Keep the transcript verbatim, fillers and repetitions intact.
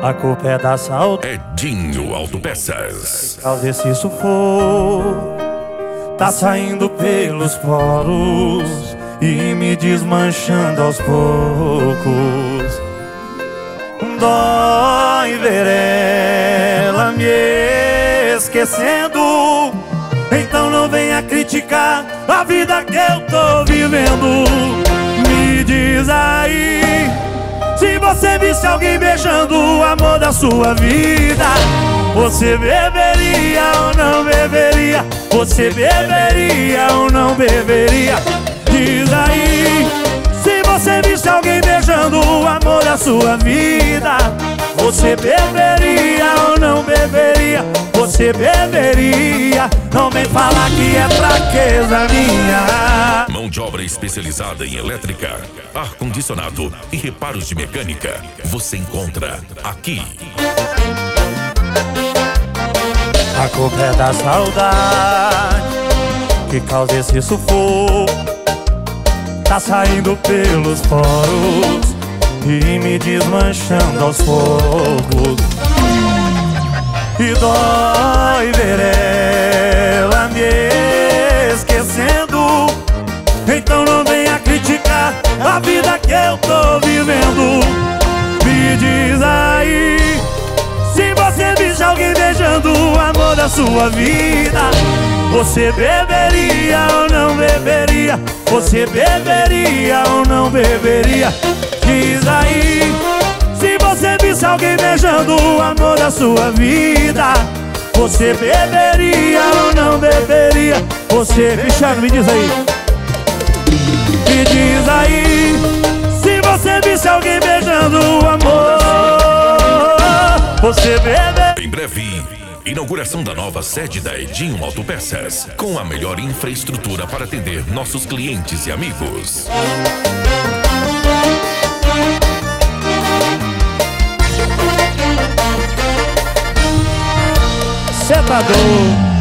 A culpa é da saudade. Edinho Autopeças. Talvez se isso for, tá saindo pelos poros e me desmanchando aos poucos. Dói ver ela me esquecendo. Então não venha criticar a vida que eu tô vivendo. Me diz aí, se você visse alguém beijando o amor da sua vida, você beberia ou não beberia? Você beberia ou não beberia? Diz aí, se você visse alguém beijando o amor da sua vida, você beberia ou não beberia? Você beberia? Não vem falar que é fraqueza minha. Mão de obra especializada em elétrica, ar-condicionado e reparos de mecânica. Você encontra aqui. A culpa é da saudade que causa esse sufoco. Tá saindo pelos poros e me desmanchando aos poucos. E dói ver ela me esquecendo. Então não venha criticar a vida que eu tô vivendo. Me diz aí, se você visse alguém beijando o amor da sua vida, você beberia ou não beberia? Você beberia ou não beberia? Diz aí, se você visse alguém beijando o amor da sua vida, você beberia ou não beberia? Você, Cristiano, me diz aí. Me diz aí, se você visse alguém beijando o amor, você beberia? Em breve, inauguração da nova sede da Edinho Autopeças, com a melhor infraestrutura para atender nossos clientes e amigos. Cê tá doido?